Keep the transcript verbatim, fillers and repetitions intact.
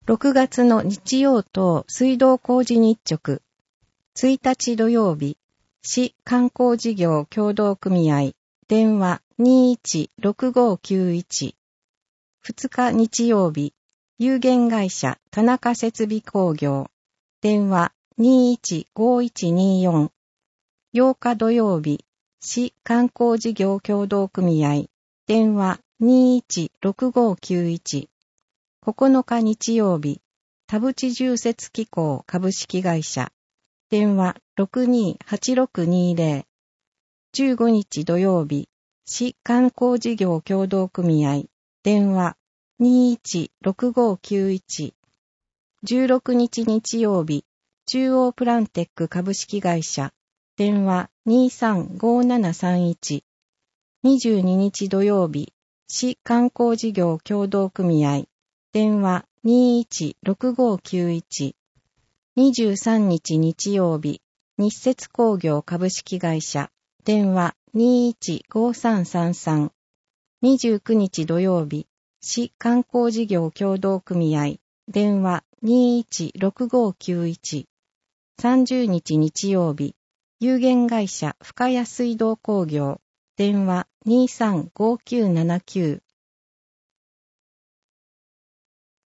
ろくがつの日曜等水道工事日直。いちにち土曜日、市観光事業協同組合、電話 にいちろくごきゅういち。ふつか日曜日、有限会社田中設備工業、電話 にいちごいちによん。ようか土曜日、市観光事業協同組合、電話 にいちろくごきゅういち。ここのか日曜日、田淵重設機構株式会社、電話 ろくにーはちろくにーぜろ。じゅうごにち土曜日、市観光事業協同組合、電話 にいちろくごきゅういち。じゅうろくにち日曜日、中央プランテック株式会社、電話 にさんごななさんいち。にじゅうににち土曜日、市観光事業協同組合、電話 にいちろくごきゅういち。にじゅうさんにち日曜日、日節工業株式会社、電話 にいちごさんさんさん。にじゅうくにち土曜日、市観光事業協同組合、電話 にいちろくごきゅういち。さんじゅうにち日曜日、有限会社深谷水道工業、電話 にさんごきゅうななきゅう。